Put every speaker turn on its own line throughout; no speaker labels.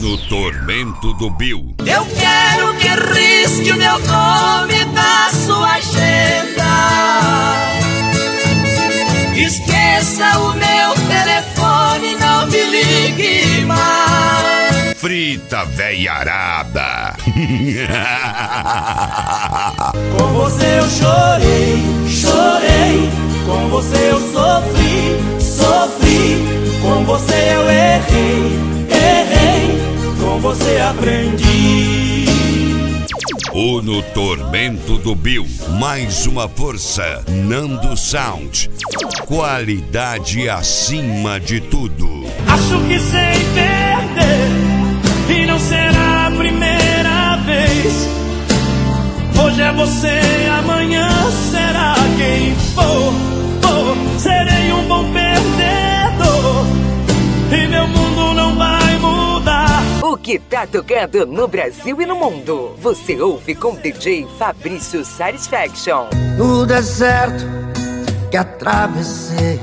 No tormento do Bill.
Eu quero que risque o meu nome da sua agenda. Esqueça o meu telefone, não me ligue mais.
Frita veiarada.
Com você eu chorei, chorei. Com você eu sofri, sofri. Com você eu errei, errei. Com você aprendi.
O No Tormento do Bill. Mais uma força. Nando Sound. Qualidade acima de tudo.
Acho que sei perder e não será a primeira vez. Hoje é você, amanhã será quem for. Serei um bom perdedor e meu mundo não vai mudar.
O que tá tocando no Brasil e no mundo, você ouve com DJ Fabrício Satisfaction.
No deserto que atravessei,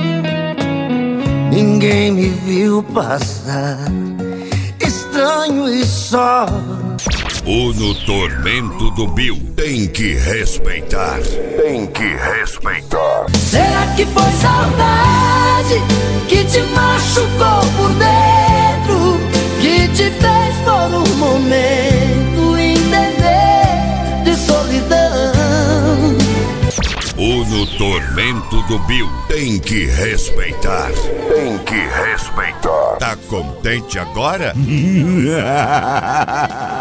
ninguém me viu passar, estranho e só.
O No Tormento do Bill. Tem que respeitar. Tem que respeitar.
Será que foi saudade que te machucou por dentro, que te fez por um momento entender de solidão?
O No Tormento do Bill. Tem que respeitar. Tem que respeitar. Tá contente agora?